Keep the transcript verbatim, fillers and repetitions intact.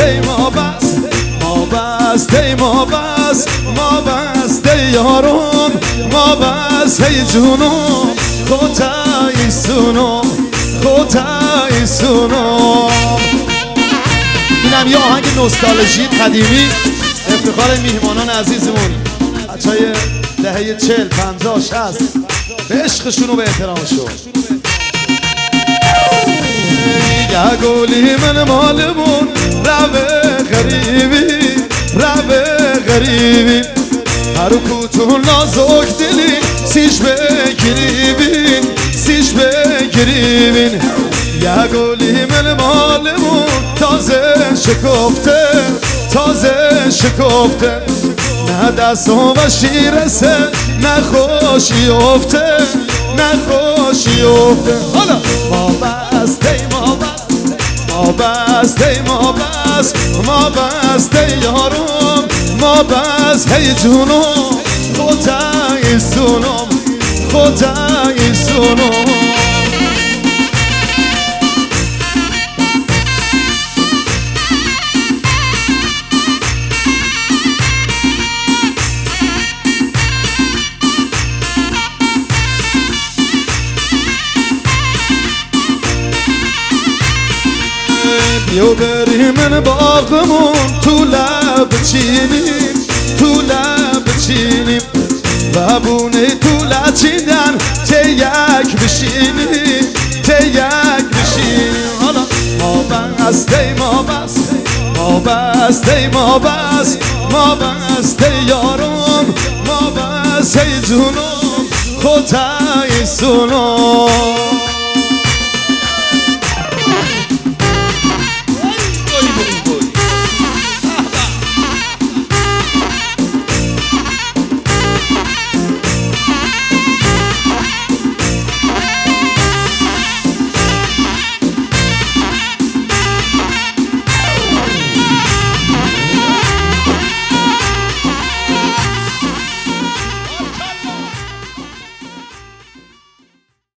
بسته ما بس ما بسته ما بس ما بسته یارم ما بس هی جونم خودتای سونم خودتای سونم. اینم یه آهنگ نوستالژی قدیمی افتخار میهمانان عزیزمون بچهای دهه چهل پنجاه شصت به عشقشون و به احترامشون. یا گولی من مالمون روه غریبی روه غریبی هر کوتون نازک دلی سیش بگریبین سیش بگریبین. یا گولی من مالمون تازه شکفته تازه شکفته نه دستم و شیرسه نه خوشی افته نه خوشی افته. حالا ما بسته ما بسته ما بسته ما بس ما بسته یارم ما بس هی جونم خودتای سونم خودتای سونم. بیا بریم من باغمون تو لب چینیم تو لب چینیم و بونه تو لچیدن ته یک بشینیم ته یک بشینیم. حالا ما بسته ما بسته ما بسته ما بس ما بسته یارم ما بسته جونم خودتای سونم.